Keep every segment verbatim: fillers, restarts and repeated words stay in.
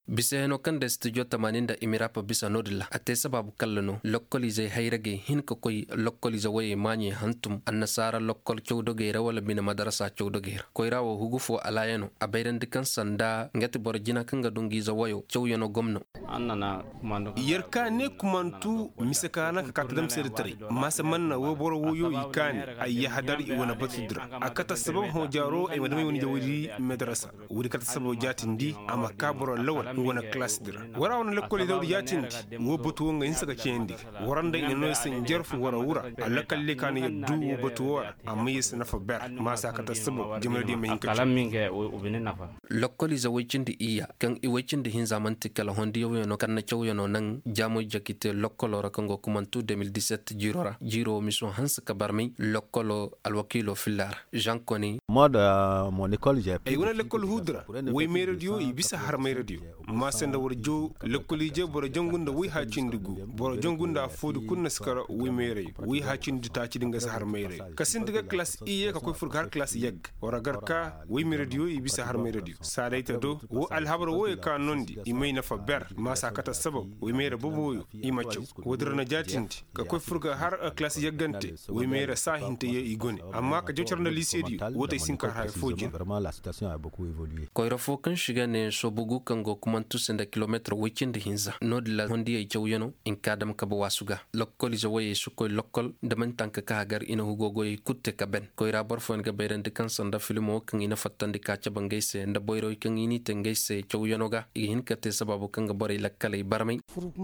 bisa heno kan da studio tamanin da imirapa bisa nodila ate sababu kallano lokkoli zai hairage hin ko koy lokkoli za waye manye hantum annasara lokkol chowdo geera wala bina madarasa chowdo geera koyrawo hugufo alayano abayran dikan sanda ngati borjina kanga dungi za wayo chowyano gomno annana kumando yerka ne kumantu misakana ka katadam sirtari masa manna wo boro woyo ikani ay hadar i wana batudra akata sabab ho jaro ay wadami woni jawri madrasa wuri kata sabab jatindi ama kaboro lawal wana class dira wara wana lekkoli dawdi jatindi wo botu nga insaga cendi waranda ina no sen jerfu wara wura alakalle kan yaddu wo botu wara amma yes nafa ber masa kata sabab jimradi min ka kalaminge ubine nafa lokkoli za wicindi iya kan i wicindi hin zamanti kala hondi yo no kan na chow no nan jamo jakite lokkolo rakango kumantu deux mille dix-sept jirora jiro mission hans kabarmi lokkolo alwakilo filar jean koni moi de mon école j'ai ay wona l'école hudra way me radio ibisa har may radio ma senda wor jo l'école je boro jangunda way ha cindigu boro jangunda fodu kunna skara way me ray way ha cindi ta ci dinga har may ray ka sindiga classe iye ka koy furgar classe yeg wara garka way me radio ibisa har may radio sa dayta do wo al habro wo ka nondi imay na fa ber ma sa kata sabab way me ra bobo imacho wodra na jatindi ka koy furga har classe yegante way me ra sa hinte ye igoni amma ka jocarna lycée di wotay sinkar hay fojin vraiment la situation a beaucoup évolué koyro fo kan shiga ne so bugu kango kumantu senda kilometre wicinde hinza nodla hondi ay chawyano in kadam kaba wasuga lokkoli zo waye su koy lokkol de man tanka ka gar ina hugogo y kutte kaben koyra borfon ga beyrande kan sanda filmo kan ina fattandi ka ca bangayse nda boyro kan ini tengayse chawyano ga hin kate sababu kan ga bore lakkale barmay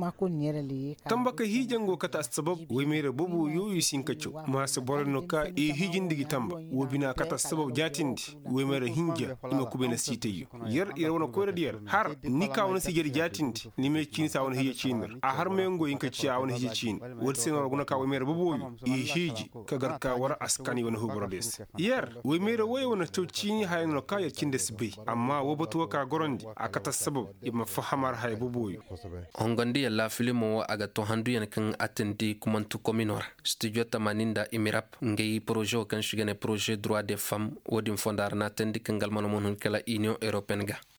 tambaka hijango kata sabab way mere bobo yoyu sinkacho ma se borno ka e hijindigi tamba wobina kata sabab jatindi way mere hinja ino kubena siteyu yer ira wona koyra dier har ni ka wona sigeri jatindi ni me cin sa wona hiye cin a har me ngo inka ciya wona hiye cin wod senor gona ka way mere bobo e hiji ka gar ka wara askani wona hubro des yer way mere way wona to cin hayno ka ya cinde sbe amma woboto ka gorondi akata sabab ima fahamar hay bobo ongondi la filmo aga to handu yan kan atendi kumantu kominora studio tamaninda imirap ngey projet kan shigene projet droit des femmes wodin fondar na tendi kan galmano mon kala union européenne ga